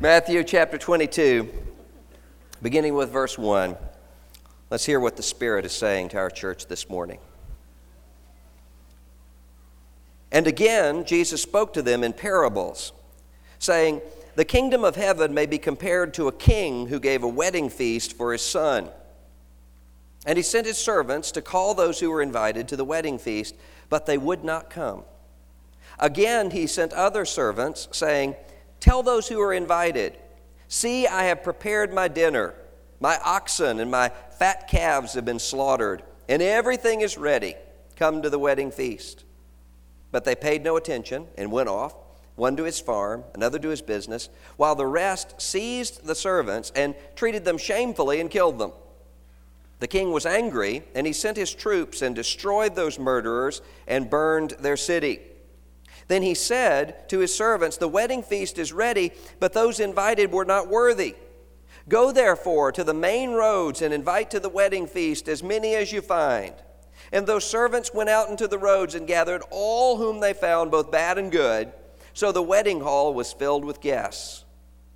Matthew chapter 22, beginning with verse 1. Let's hear what the Spirit is saying to our church this morning. And again, Jesus spoke to them in parables, saying, "The kingdom of heaven may be compared to a king who gave a wedding feast for his son. And he sent his servants to call those who were invited to the wedding feast, but they would not come. Again, he sent other servants, saying, 'Tell those who are invited, see, I have prepared my dinner. My oxen and my fat calves have been slaughtered, and everything is ready. Come to the wedding feast.' But they paid no attention and went off, one to his farm, another to his business, while the rest seized the servants and treated them shamefully and killed them. The king was angry, and he sent his troops and destroyed those murderers and burned their city. Then he said to his servants, 'The wedding feast is ready, but those invited were not worthy. Go therefore to the main roads and invite to the wedding feast as many as you find.' And those servants went out into the roads and gathered all whom they found, both bad and good. So the wedding hall was filled with guests.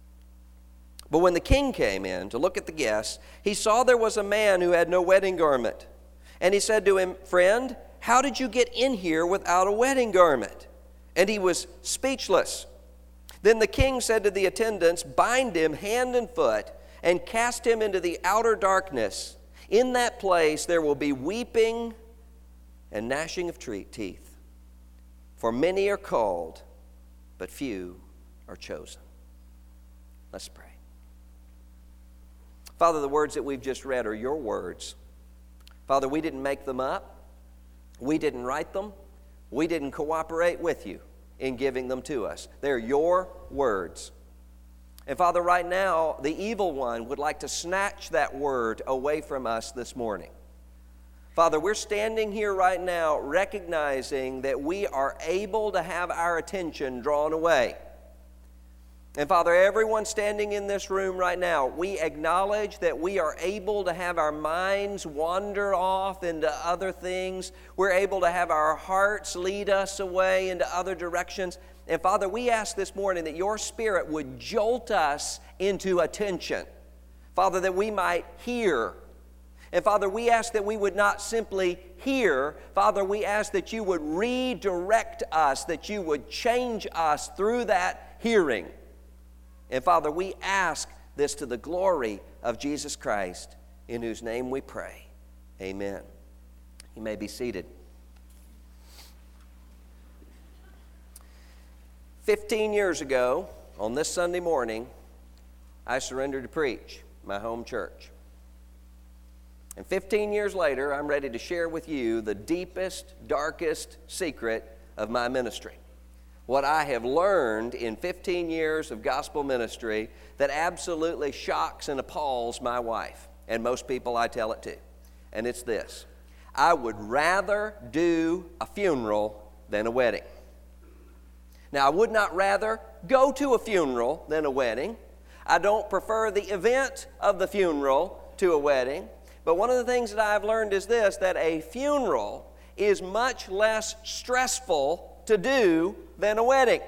But when the king came in to look at the guests, he saw there was a man who had no wedding garment. And he said to him, 'Friend, how did you get in here without a wedding garment?' And he was speechless. Then the king said to the attendants, 'Bind him hand and foot and cast him into the outer darkness. In that place there will be weeping and gnashing of teeth. For many are called, but few are chosen.'" Let's pray. Father, the words that we've just read are your words. Father, we didn't make them up. We didn't write them. We didn't cooperate with you in giving them to us. They're your words. And Father, right now, the evil one would like to snatch that word away from us this morning. Father, we're standing here right now recognizing that we are able to have our attention drawn away. And Father, everyone standing in this room right now, we acknowledge that we are able to have our minds wander off into other things. We're able to have our hearts lead us away into other directions. And Father, we ask this morning that your Spirit would jolt us into attention. Father, that we might hear. And Father, we ask that we would not simply hear. Father, we ask that you would redirect us, that you would change us through that hearing. And Father, we ask this to the glory of Jesus Christ, in whose name we pray. Amen. You may be seated. 15 years ago, on this Sunday morning, I surrendered to preach my home church. And 15 years later, I'm ready to share with you the deepest, darkest secret of my ministry. What I have learned in 15 years of gospel ministry that absolutely shocks and appalls my wife, and most people I tell it to. And it's this: I would rather do a funeral than a wedding. Now, I would not rather go to a funeral than a wedding. I don't prefer the event of the funeral to a wedding. But one of the things that I've learned is this, that a funeral is much less stressful to do than a wedding.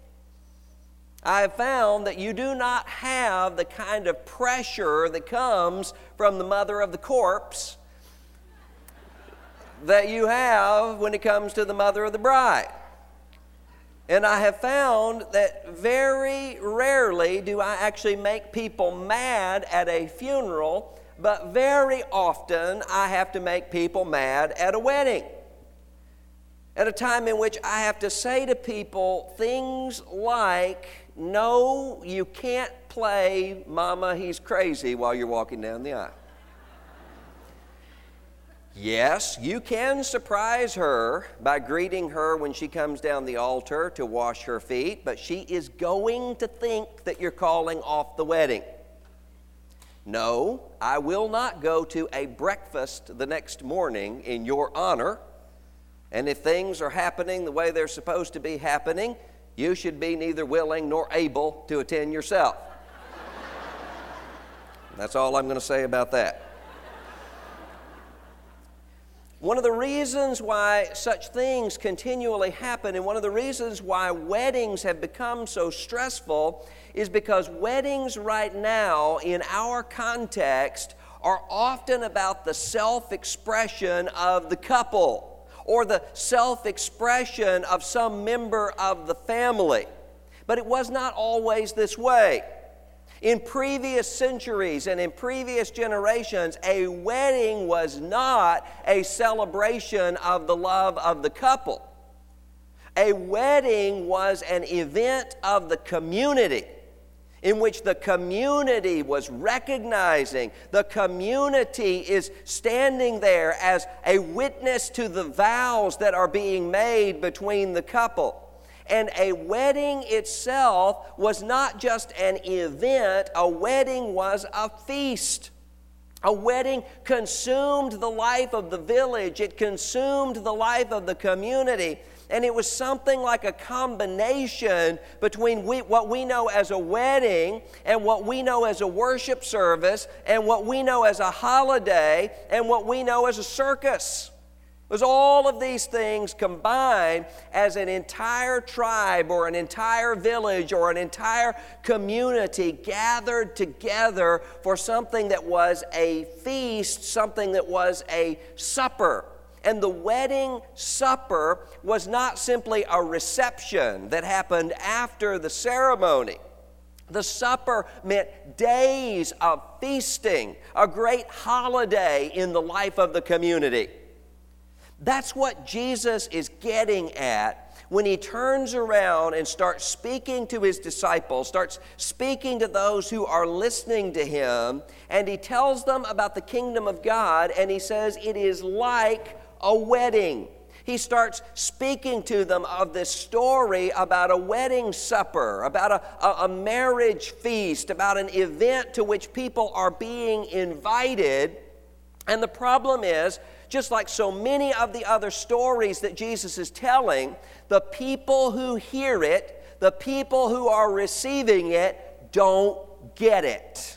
I have found that you do not have the kind of pressure that comes from the mother of the corpse that you have when it comes to the mother of the bride. And I have found that very rarely do I actually make people mad at a funeral, but very often I have to make people mad at a wedding. At a time in which I have to say to people things like, "No, you can't play Mama, He's Crazy" while you're walking down the aisle. Yes, you can surprise her by greeting her when she comes down the altar to wash her feet, but she is going to think that you're calling off the wedding. No, I will not go to a breakfast the next morning in your honor. And if things are happening the way they're supposed to be happening, you should be neither willing nor able to attend yourself. That's all I'm going to say about that. One of the reasons why such things continually happen, and one of the reasons why weddings have become so stressful, is because weddings right now, in our context, are often about the self-expression of the couple or the self-expression of some member of the family. But it was not always this way. In previous centuries and in previous generations, a wedding was not a celebration of the love of the couple. A wedding was an event of the community in which the community was recognizing, the community is standing there as a witness to the vows that are being made between the couple. And a wedding itself was not just an event, a wedding was a feast. A wedding consumed the life of the village, it consumed the life of the community, and it was something like a combination between what we know as a wedding and what we know as a worship service and what we know as a holiday and what we know as a circus. It was all of these things combined as an entire tribe or an entire village or an entire community gathered together for something that was a feast, something that was a supper. And the wedding supper was not simply a reception that happened after the ceremony. The supper meant days of feasting, a great holiday in the life of the community. That's what Jesus is getting at when he turns around and starts speaking to his disciples, starts speaking to those who are listening to him, and he tells them about the kingdom of God, and he says it is like a wedding. He starts speaking to them of this story about a wedding supper, about a marriage feast, about an event to which people are being invited. And the problem is, just like so many of the other stories that Jesus is telling, the people who hear it, the people who are receiving it, don't get it.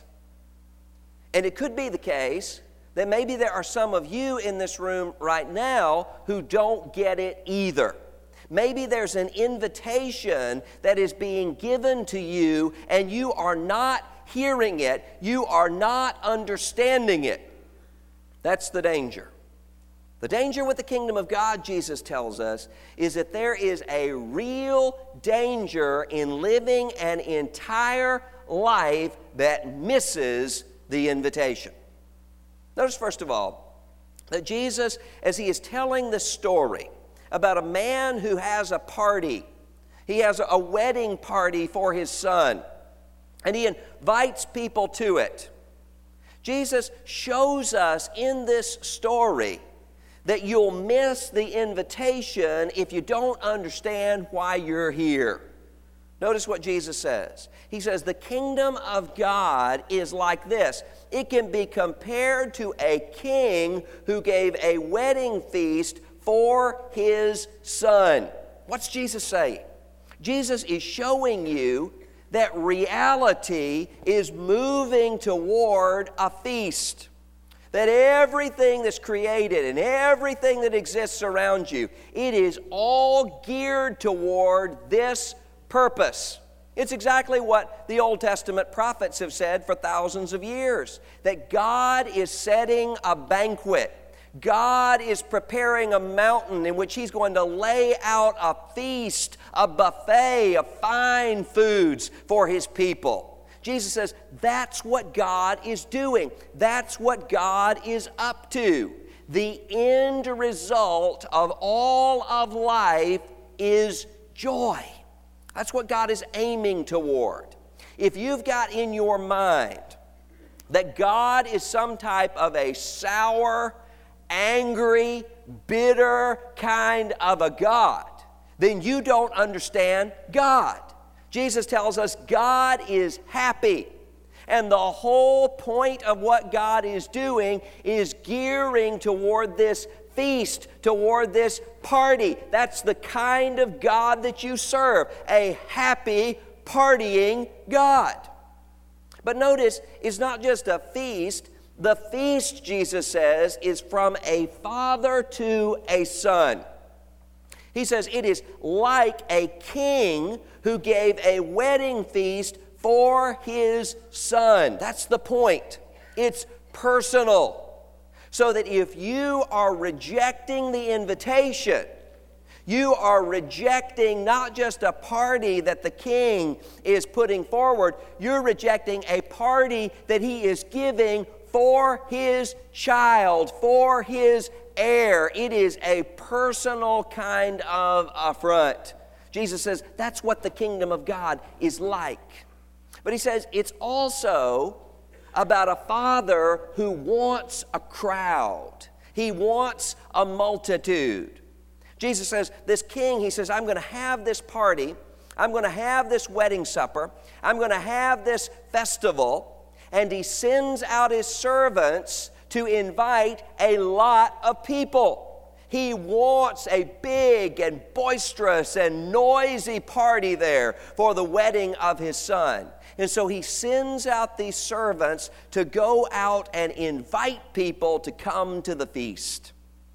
And it could be the case that maybe there are some of you in this room right now who don't get it either. Maybe there's an invitation that is being given to you and you are not hearing it, you are not understanding it. That's the danger. The danger with the kingdom of God, Jesus tells us, is that there is a real danger in living an entire life that misses the invitation. Notice, first of all, that Jesus, as he is telling this story about a man who has a party, he has a wedding party for his son, and he invites people to it. Jesus shows us in this story that you'll miss the invitation if you don't understand why you're here. Notice what Jesus says. He says, the kingdom of God is like this. It can be compared to a king who gave a wedding feast for his son. What's Jesus saying? Jesus is showing you that reality is moving toward a feast. That everything that's created and everything that exists around you, it is all geared toward this purpose. It's exactly what the Old Testament prophets have said for thousands of years, that God is setting a banquet. God is preparing a mountain in which he's going to lay out a feast, a buffet of fine foods for his people. Jesus says that's what God is doing. That's what God is up to. The end result of all of life is joy. That's what God is aiming toward. If you've got in your mind that God is some type of a sour, angry, bitter kind of a God, then you don't understand God. Jesus tells us God is happy. And the whole point of what God is doing is gearing toward this feast, toward this party. That's the kind of God that you serve, a happy, partying God. But notice, it's not just a feast, The feast, Jesus says, is from a father to a son. He says it is like a king who gave a wedding feast for his son. That's the point. It's personal. So that if you are rejecting the invitation, you are rejecting not just a party that the king is putting forward, you're rejecting a party that he is giving for his child, for his heir. It is a personal kind of affront. Jesus says that's what the kingdom of God is like. But he says it's also about a father who wants a crowd. He wants a multitude. Jesus says, this king, he says, I'm going to have this party. I'm going to have this wedding supper. I'm going to have this festival. And he sends out his servants to invite a lot of people. He wants a big and boisterous and noisy party there for the wedding of his son. And so he sends out these servants to go out and invite people to come to the feast.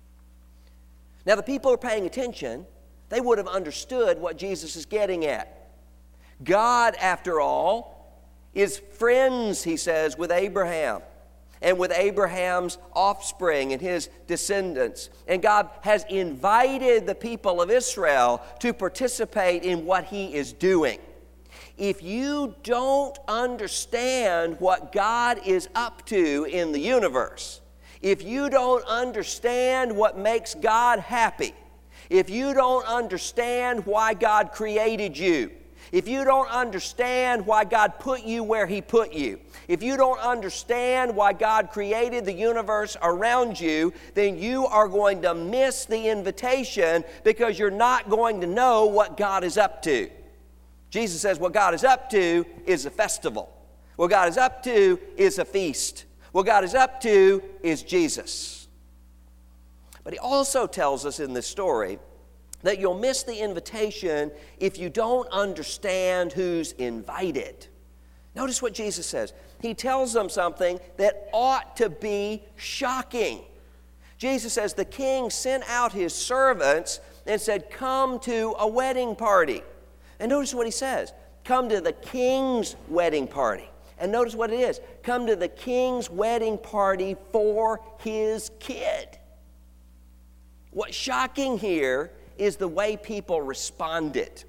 Now, the people who are paying attention, they would have understood what Jesus is getting at. God, after all, is friends, he says, with Abraham and with Abraham's offspring and his descendants. And God has invited the people of Israel to participate in what he is doing. If you don't understand what God is up to in the universe, if you don't understand what makes God happy, if you don't understand why God created you, if you don't understand why God put you where he put you, if you don't understand why God created the universe around you, then you are going to miss the invitation because you're not going to know what God is up to. Jesus says what God is up to is a festival. What God is up to is a feast. What God is up to is Jesus. But he also tells us in this story that you'll miss the invitation if you don't understand who's invited. Notice what Jesus says. He tells them something that ought to be shocking. Jesus says the king sent out his servants and said, "Come to a wedding party." And notice what he says. Come to the king's wedding party. And notice what it is. Come to the king's wedding party for his kid. What's shocking here is the way people responded.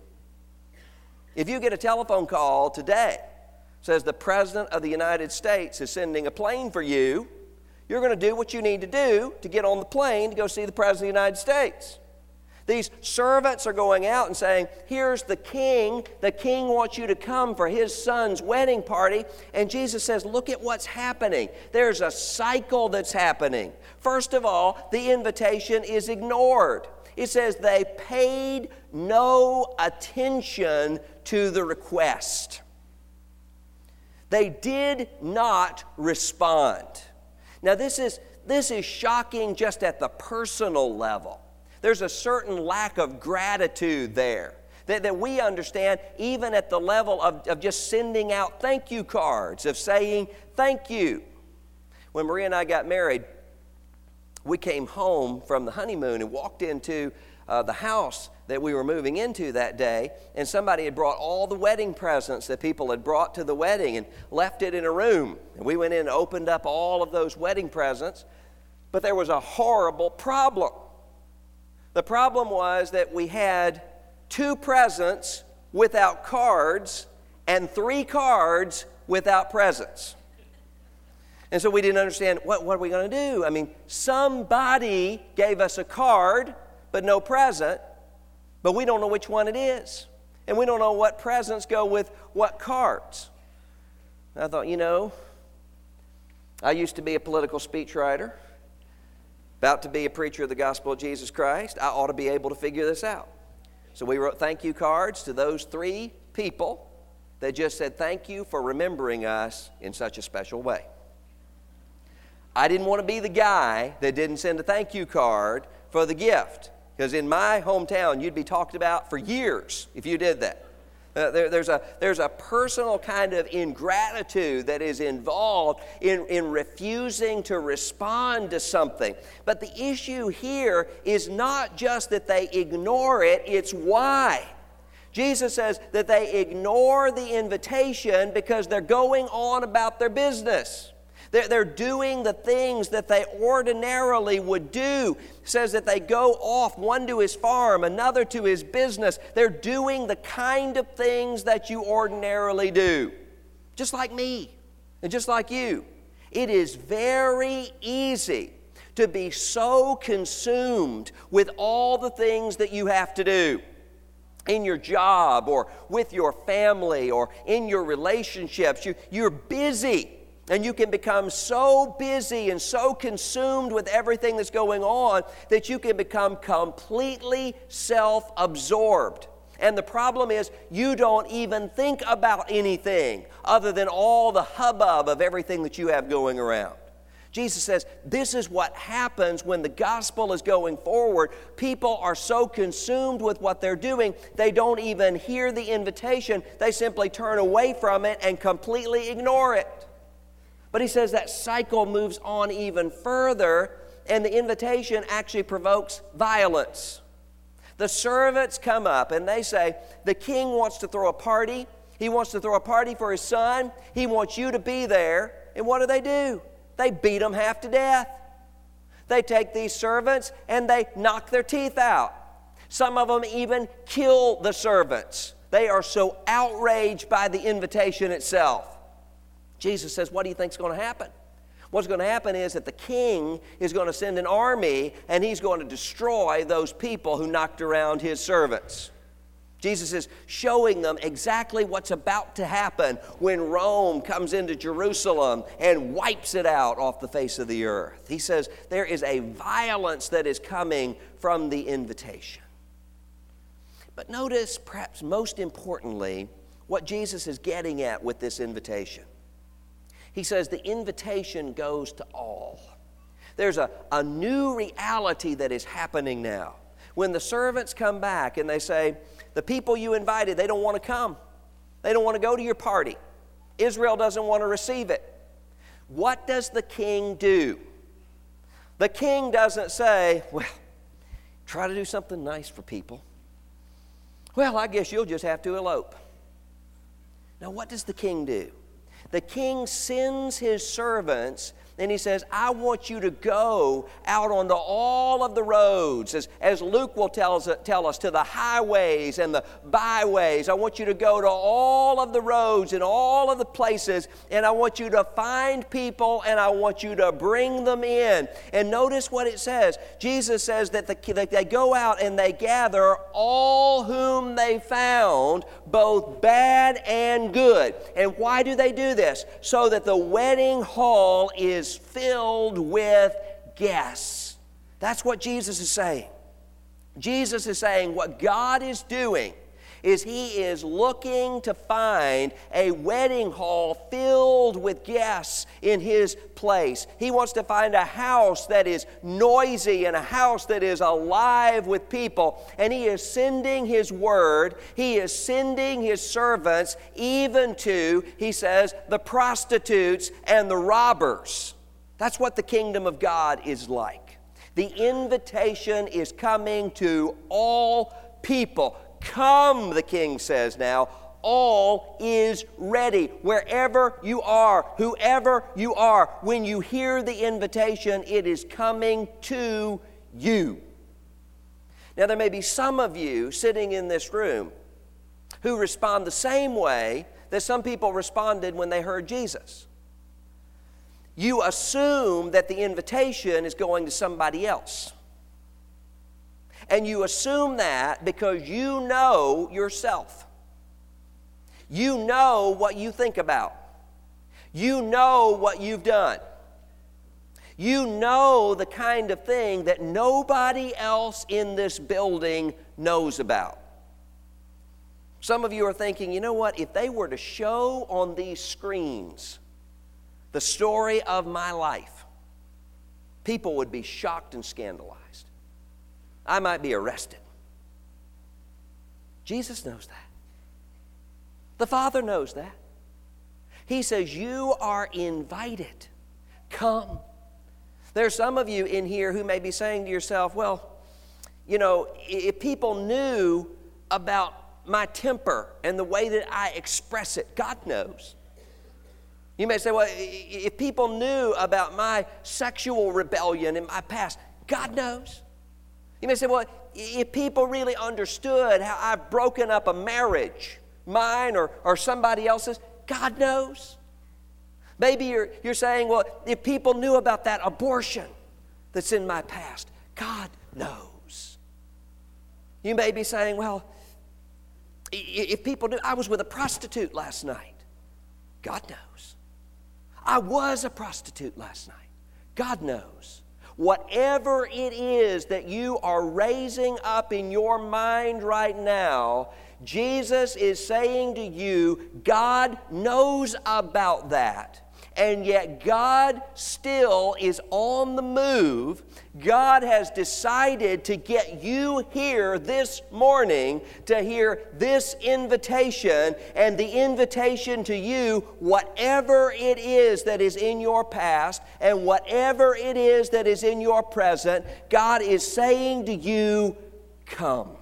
If you get a telephone call today, says the President of the United States is sending a plane for you, you're going to do what you need to do to get on the plane to go see the President of the United States. These servants are going out and saying, here's the king. The king wants you to come for his son's wedding party. And Jesus says, look at what's happening. There's a cycle that's happening. First of all, the invitation is ignored. It says they paid no attention to the request. They did not respond. Now this is shocking just at the personal level. There's a certain lack of gratitude there that we understand even at the level of just sending out thank you cards, of saying thank you. When Maria and I got married, we came home from the honeymoon and walked into the house that we were moving into that day, and somebody had brought all the wedding presents that people had brought to the wedding and left it in a room. And we went in and opened up all of those wedding presents, but there was a horrible problem. The problem was that we had 2 presents without cards and 3 cards without presents. And so we didn't understand, what are we going to do? I mean, somebody gave us a card, but no present, but we don't know which one it is. And we don't know what presents go with what cards. And I thought, I used to be a political speechwriter, about to be a preacher of the gospel of Jesus Christ. I ought to be able to figure this out. So we wrote thank you cards to those 3 people that just said thank you for remembering us in such a special way. I didn't want to be the guy that didn't send a thank you card for the gift, because in my hometown you'd be talked about for years if you did that. There's a personal kind of ingratitude that is involved in refusing to respond to something. But the issue here is not just that they ignore it, it's why. Jesus says that they ignore the invitation because they're going on about their business. They're doing the things that they ordinarily would do. It says that they go off, one to his farm, another to his business. They're doing the kind of things that you ordinarily do. Just like me and just like you. It is very easy to be so consumed with all the things that you have to do in your job or with your family or in your relationships. You're busy. And you can become so busy and so consumed with everything that's going on that you can become completely self-absorbed. And the problem is you don't even think about anything other than all the hubbub of everything that you have going around. Jesus says this is what happens when the gospel is going forward. People are so consumed with what they're doing, they don't even hear the invitation. They simply turn away from it and completely ignore it. But he says that cycle moves on even further, and the invitation actually provokes violence. The servants come up and they say, the king wants to throw a party. He wants to throw a party for his son. He wants you to be there. And what do? They beat them half to death. They take these servants and they knock their teeth out. Some of them even kill the servants. They are so outraged by the invitation itself. Jesus says, what do you think is going to happen? What's going to happen is that the king is going to send an army and he's going to destroy those people who knocked around his servants. Jesus is showing them exactly what's about to happen when Rome comes into Jerusalem and wipes it out off the face of the earth. He says there is a violence that is coming from the invitation. But notice, perhaps most importantly, what Jesus is getting at with this invitation. He says the invitation goes to all. There's a new reality that is happening now. When the servants come back and they say, the people you invited, they don't want to come. They don't want to go to your party. Israel doesn't want to receive it. What does the king do? The king doesn't say, well, try to do something nice for people. Well, I guess you'll just have to elope. Now, what does the king do? The king sends his servants and he says, I want you to go out onto all of the roads, as Luke will tell us, to the highways and the byways. I want you to go to all of the roads and all of the places, and I want you to find people and I want you to bring them in. And notice what it says. Jesus says that they go out and they gather all whom they found, both bad and good. And why do they do this? So that the wedding hall is filled with guests. That's what Jesus is saying. Jesus is saying what God is doing is He is looking to find a wedding hall filled with guests in His place. He wants to find a house that is noisy and a house that is alive with people. And He is sending His word. He is sending His servants even to, He says, the prostitutes and the robbers. That's what the kingdom of God is like. The invitation is coming to all people. Come, the king says now, all is ready. Wherever you are, whoever you are, when you hear the invitation, it is coming to you. Now, there may be some of you sitting in this room who respond the same way that some people responded when they heard Jesus. You assume that the invitation is going to somebody else. And you assume that because you know yourself. You know what you think about. You know what you've done. You know the kind of thing that nobody else in this building knows about. Some of you are thinking, you know what, if they were to show on these screens the story of my life, people would be shocked and scandalized. I might be arrested. Jesus knows that. The Father knows that. He says, you are invited. Come. There's some of you in here who may be saying to yourself, well, you know, if people knew about my temper and the way that I express it, God knows. You may say, well, if people knew about my sexual rebellion in my past, God knows. You may say, well, if people really understood how I've broken up a marriage, mine or somebody else's, God knows. Maybe you're saying, well, if people knew about that abortion that's in my past, God knows. You may be saying, well, if people knew I was with a prostitute last night, God knows. I was a prostitute last night. God knows. Whatever it is that you are raising up in your mind right now, Jesus is saying to you, God knows about that. And yet God still is on the move. God has decided to get you here this morning to hear this invitation. And the invitation to you, whatever it is that is in your past and whatever it is that is in your present, God is saying to you, come.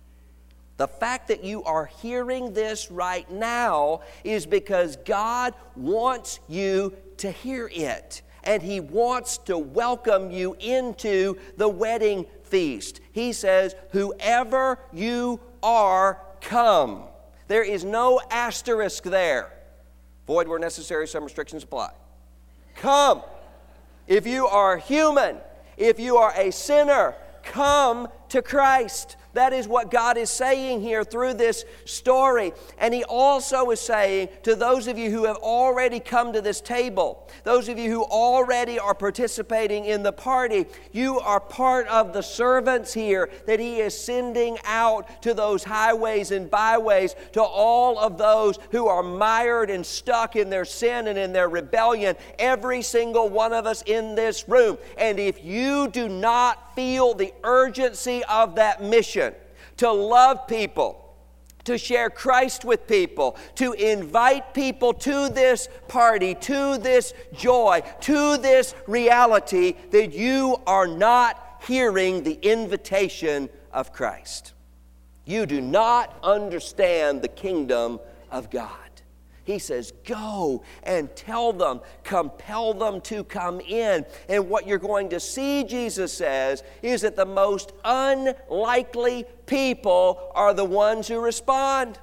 The fact that you are hearing this right now is because God wants you to hear it. And He wants to welcome you into the wedding feast. He says, whoever you are, come. There is no asterisk there. Void where necessary, some restrictions apply. Come. If you are human, if you are a sinner, come to Christ. That is what God is saying here through this story. And He also is saying to those of you who have already come to this table, those of you who already are participating in the party, you are part of the servants here that He is sending out to those highways and byways, to all of those who are mired and stuck in their sin and in their rebellion, every single one of us in this room. And if you do not feel the urgency of that mission, to love people, to share Christ with people, to invite people to this party, to this joy, to this reality, that you are not hearing the invitation of Christ. You do not understand the kingdom of God. He says, go and tell them, compel them to come in. And what you're going to see, Jesus says, is that the most unlikely people are the ones who respond.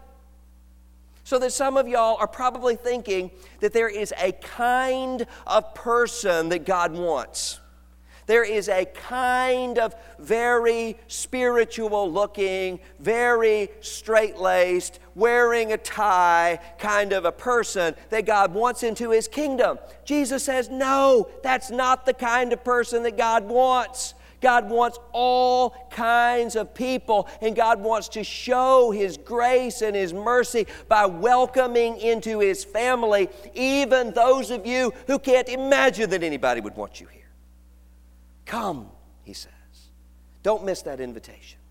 So that some of y'all are probably thinking that there is a kind of person that God wants. There is a kind of very spiritual looking, very straight-laced, wearing a tie kind of a person that God wants into His kingdom. Jesus says, no, that's not the kind of person that God wants. God wants all kinds of people, and God wants to show His grace and His mercy by welcoming into His family even those of you who can't imagine that anybody would want you here. Come, He says. Don't miss that invitation.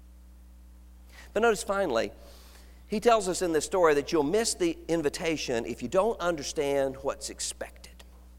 But notice finally, He tells us in this story that you'll miss the invitation if you don't understand what's expected.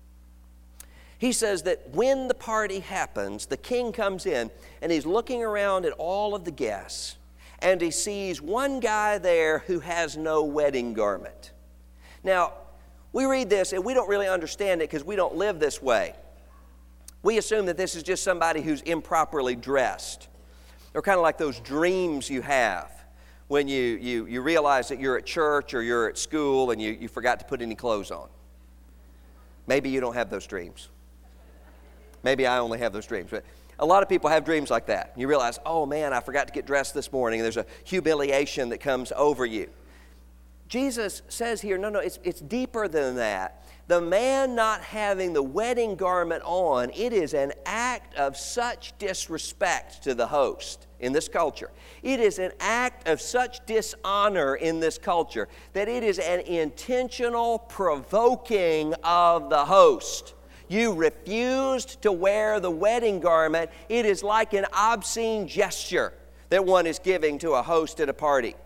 He says that when the party happens, the king comes in and he's looking around at all of the guests, and he sees one guy there who has no wedding garment. Now, we read this and we don't really understand it because we don't live this way. We assume that this is just somebody who's improperly dressed. They're kind of like those dreams you have when you realize that you're at church or you're at school and you forgot to put any clothes on. Maybe you don't have those dreams. Maybe I only have those dreams. But a lot of people have dreams like that. You realize, oh man, I forgot to get dressed this morning. And there's a humiliation that comes over you. Jesus says here, no, it's deeper than that. The man not having the wedding garment on, it is an act of such disrespect to the host in this culture. It is an act of such dishonor in this culture that it is an intentional provoking of the host. You refused to wear the wedding garment. It is like an obscene gesture that one is giving to a host at a party.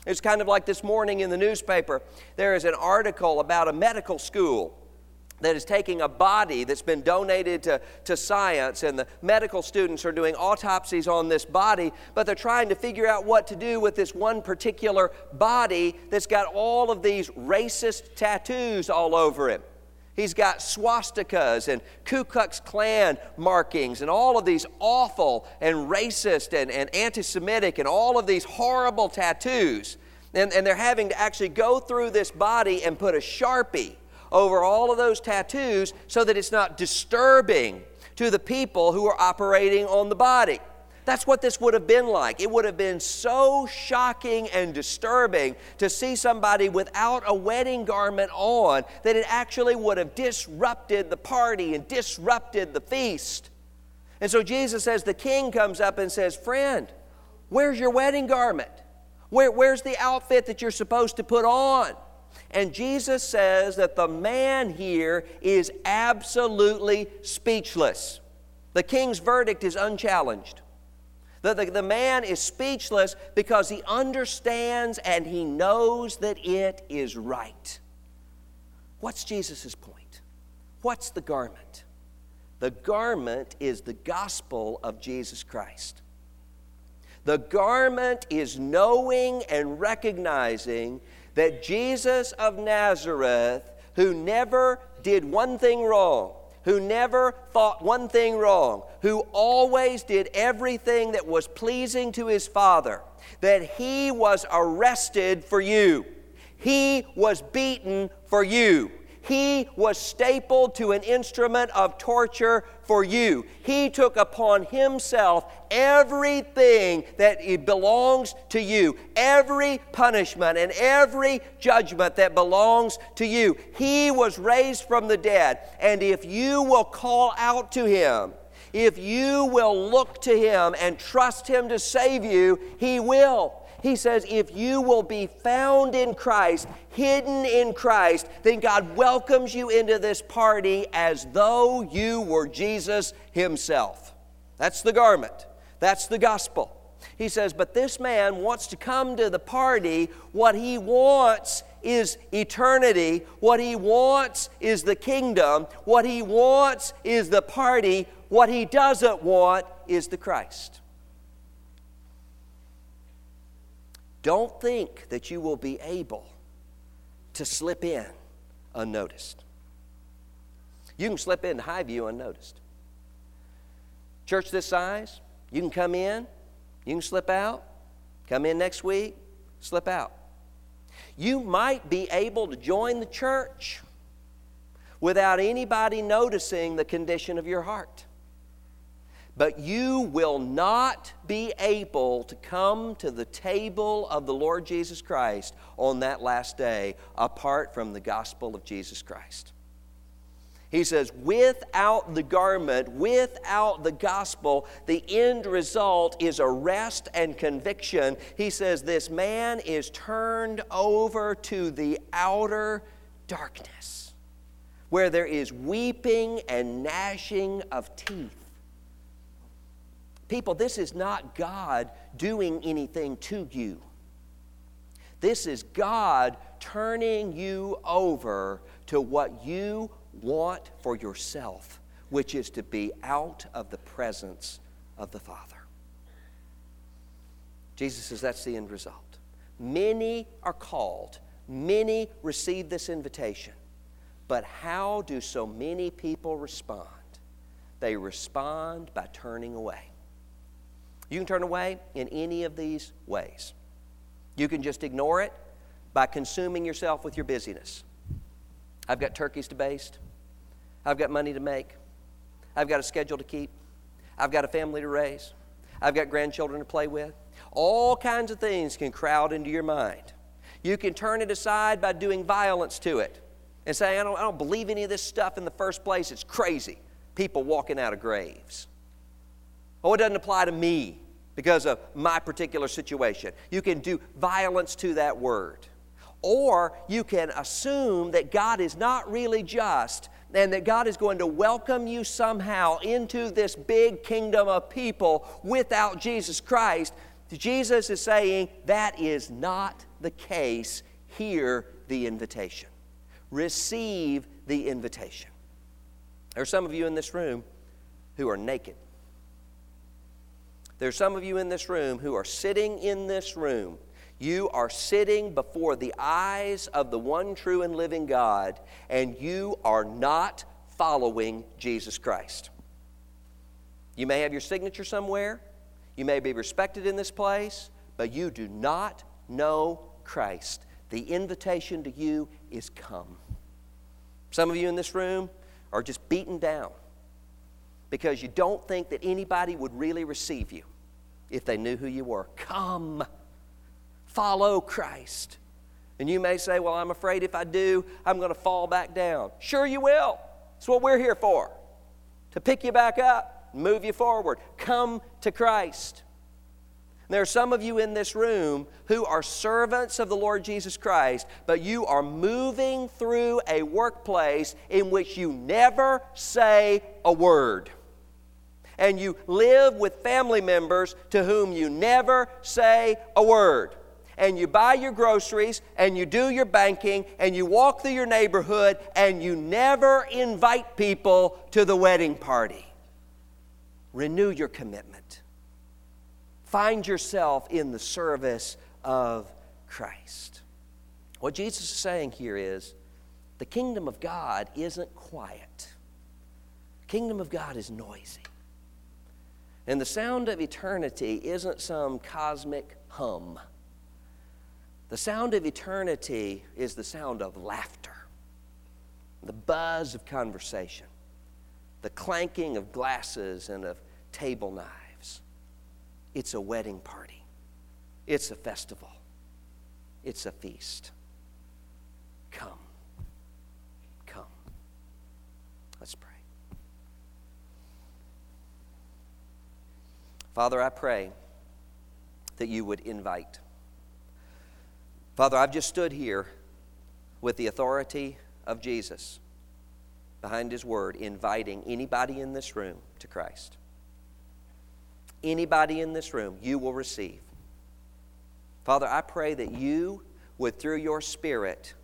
It's kind of like this morning in the newspaper, there is an article about a medical school that is taking a body that's been donated to science, and the medical students are doing autopsies on this body, but they're trying to figure out what to do with this one particular body that's got all of these racist tattoos all over it. He's got swastikas and Ku Klux Klan markings and all of these awful and racist and anti-Semitic and all of these horrible tattoos. And they're having to actually go through this body and put a Sharpie over all of those tattoos so that it's not disturbing to the people who are operating on the body. That's what this would have been like. It would have been so shocking and disturbing to see somebody without a wedding garment on that it actually would have disrupted the party and disrupted the feast. And so Jesus, as the king, comes up and says, "Friend, where's your wedding garment? Where's the outfit that you're supposed to put on?" And Jesus says that the man here is absolutely speechless. The king's verdict is unchallenged. The man is speechless because he understands and he knows that it is right. What's Jesus' point? What's the garment? The garment is the gospel of Jesus Christ. The garment is knowing and recognizing that Jesus of Nazareth, who never did one thing wrong, who never thought one thing wrong, who always did everything that was pleasing to his Father, that he was arrested for you. He was beaten for you. He was stapled to an instrument of torture for you. He took upon himself everything that belongs to you, every punishment and every judgment that belongs to you. He was raised from the dead, and if you will call out to him, if you will look to him and trust him to save you, he will. He says, if you will be found in Christ, hidden in Christ, then God welcomes you into this party as though you were Jesus himself. That's the garment. That's the gospel. He says, but this man wants to come to the party. What he wants is eternity. What he wants is the kingdom. What he wants is the party. What he doesn't want is the Christ. Don't think that you will be able to slip in unnoticed. You can slip into Highview unnoticed. Church this size, you can come in, you can slip out, come in next week, slip out. You might be able to join the church without anybody noticing the condition of your heart. But you will not be able to come to the table of the Lord Jesus Christ on that last day apart from the gospel of Jesus Christ. He says, without the garment, without the gospel, the end result is arrest and conviction. He says this man is turned over to the outer darkness, where there is weeping and gnashing of teeth. People, this is not God doing anything to you. This is God turning you over to what you want for yourself, which is to be out of the presence of the Father. Jesus says that's the end result. Many are called, many receive this invitation, but how do so many people respond? They respond by turning away. You can turn away in any of these ways. You can just ignore it by consuming yourself with your busyness. I've got turkeys to baste. I've got money to make. I've got a schedule to keep. I've got a family to raise. I've got grandchildren to play with. All kinds of things can crowd into your mind. You can turn it aside by doing violence to it and say, I don't believe any of this stuff in the first place. It's crazy. People walking out of graves. Oh, it doesn't apply to me because of my particular situation. You can do violence to that word. Or you can assume that God is not really just and that God is going to welcome you somehow into this big kingdom of people without Jesus Christ. Jesus is saying that is not the case. Hear the invitation. Receive the invitation. There are some of you in this room who are naked. There are some of you in this room who are sitting in this room. You are sitting before the eyes of the one true and living God, and you are not following Jesus Christ. You may have your signature somewhere. You may be respected in this place, but you do not know Christ. The invitation to you is come. Some of you in this room are just beaten down because you don't think that anybody would really receive you if they knew who you were. Come. Follow Christ. And you may say, well, I'm afraid if I do, I'm going to fall back down. Sure you will. That's what we're here for. To pick you back up, move you forward. Come to Christ. And there are some of you in this room who are servants of the Lord Jesus Christ, but you are moving through a workplace in which you never say a word. And you live with family members to whom you never say a word. And you buy your groceries, and you do your banking, and you walk through your neighborhood, and you never invite people to the wedding party. Renew your commitment. Find yourself in the service of Christ. What Jesus is saying here is, the kingdom of God isn't quiet. The kingdom of God is noisy. And the sound of eternity isn't some cosmic hum. The sound of eternity is the sound of laughter, the buzz of conversation, the clanking of glasses and of table knives. It's a wedding party. It's a festival. It's a feast. Come. Come. Let's pray. Father, I pray that you would invite. Father, I've just stood here with the authority of Jesus behind His Word, inviting anybody in this room to Christ. Anybody in this room, you will receive. Father, I pray that you would, through your Spirit,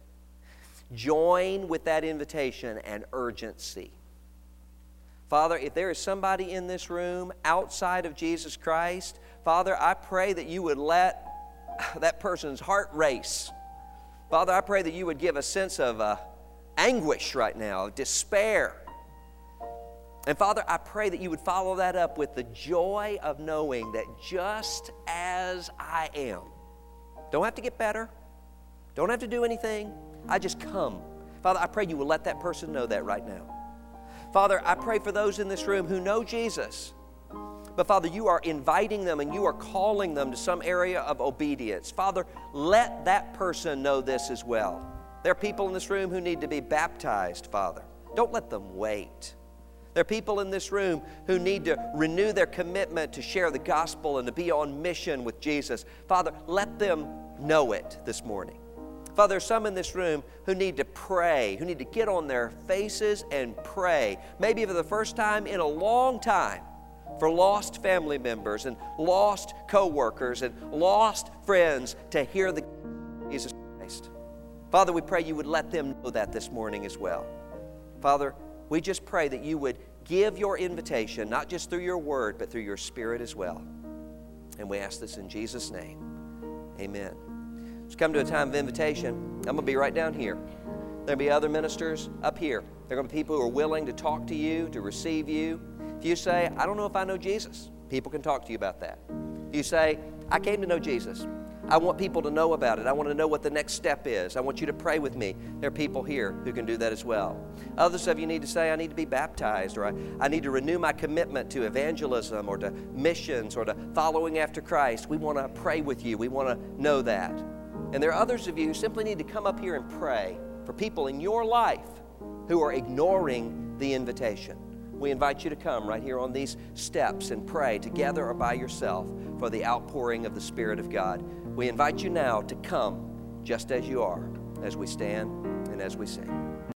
join with that invitation and urgency. Father, if there is somebody in this room outside of Jesus Christ, Father, I pray that you would let that person's heart race. Father, I pray that you would give a sense of anguish right now, of despair. And Father, I pray that you would follow that up with the joy of knowing that just as I am, don't have to get better, don't have to do anything, I just come. Father, I pray you will let that person know that right now. Father, I pray for those in this room who know Jesus, but Father, you are inviting them and you are calling them to some area of obedience. Father, let that person know this as well. There are people in this room who need to be baptized, Father. Don't let them wait. There are people in this room who need to renew their commitment to share the gospel and to be on mission with Jesus. Father, let them know it this morning. Father, there's some in this room who need to pray, who need to get on their faces and pray, maybe for the first time in a long time, for lost family members and lost co-workers and lost friends to hear the Jesus Christ. Father, we pray you would let them know that this morning as well. Father, we just pray that you would give your invitation, not just through your word, but through your Spirit as well. And we ask this in Jesus' name. Amen. Let's come to a time of invitation. I'm going to be right down here. There'll be other ministers up here. There are going to be people who are willing to talk to you, to receive you. If you say, I don't know if I know Jesus, people can talk to you about that. If you say, I came to know Jesus, I want people to know about it. I want to know what the next step is. I want you to pray with me. There are people here who can do that as well. Others of you need to say, I need to be baptized, or I need to renew my commitment to evangelism or to missions or to following after Christ. We want to pray with you. We want to know that. And there are others of you who simply need to come up here and pray for people in your life who are ignoring the invitation. We invite you to come right here on these steps and pray together or by yourself for the outpouring of the Spirit of God. We invite you now to come just as you are, as we stand and as we sing.